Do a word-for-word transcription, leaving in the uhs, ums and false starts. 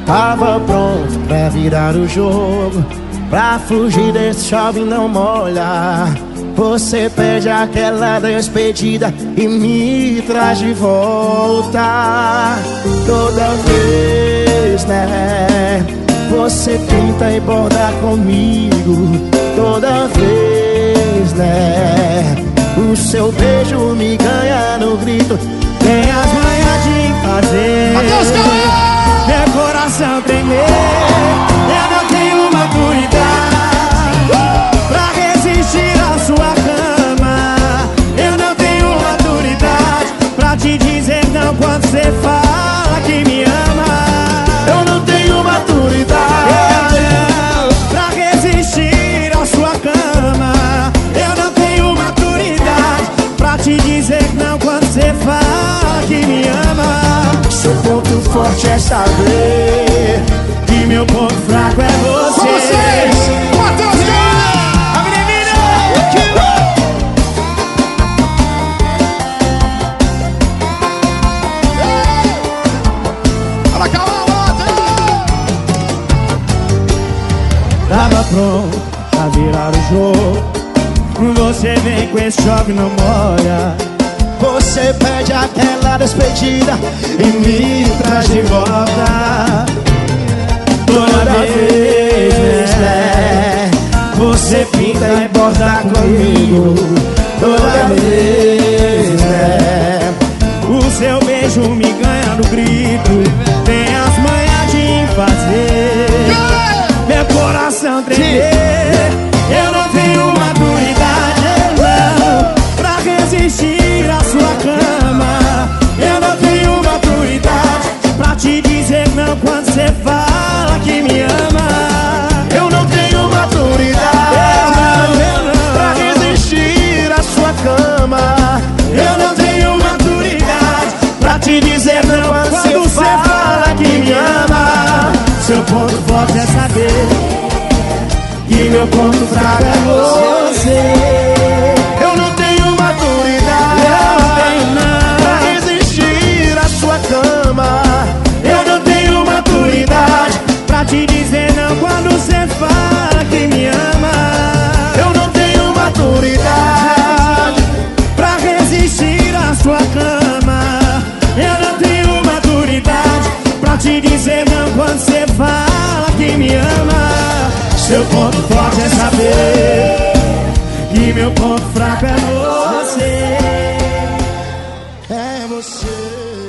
Tava pronto pra virar o jogo, pra fugir desse chove não molha. Você pede aquela despedida e me traz de volta. Toda vez, né? Você pinta e borda comigo. Toda vez, né? O seu beijo me ganha no grito. Tem as manhas de fazer meu coração tremer. Eu não tenho maturidade pra resistir à sua cama. Eu não tenho maturidade pra te dizer não quando você fala que me ama. Eu não tenho maturidade pra resistir à sua cama. Eu não tenho maturidade pra te dizer não quando você fala que me ama. Seu ponto forte é saber que meu ponto fraco é você. Vocês, Matheus Guerra, a menina. Olha cá, Tava pronto pra virar o jogo, você vem com esse choque não molha. Você pede aquela despedida e me traz de volta. Toda vez, né? Você pinta e borda comigo. Toda vez, né? O seu beijo me ganha no grito. Tem as manhas de fazer meu coração tremer. Eu não tenho maturidade, não, pra resistir à sua cama. Eu não tenho maturidade pra te dizer não quando você fala que me ama. Eu não tenho maturidade pra resistir à sua cama. Eu não tenho maturidade pra te dizer não quando você fala que me ama. Seu ponto forte é saber que meu ponto fraco é você. Eu não tenho maturidade pra resistir à sua cama. Eu não tenho maturidade pra te dizer não quando você fala que me ama. Eu não tenho maturidade pra resistir à sua cama. Eu não tenho maturidade pra te dizer não quando você fala que me ama. Seu ponto forte é saber que meu ponto fraco é você. É você.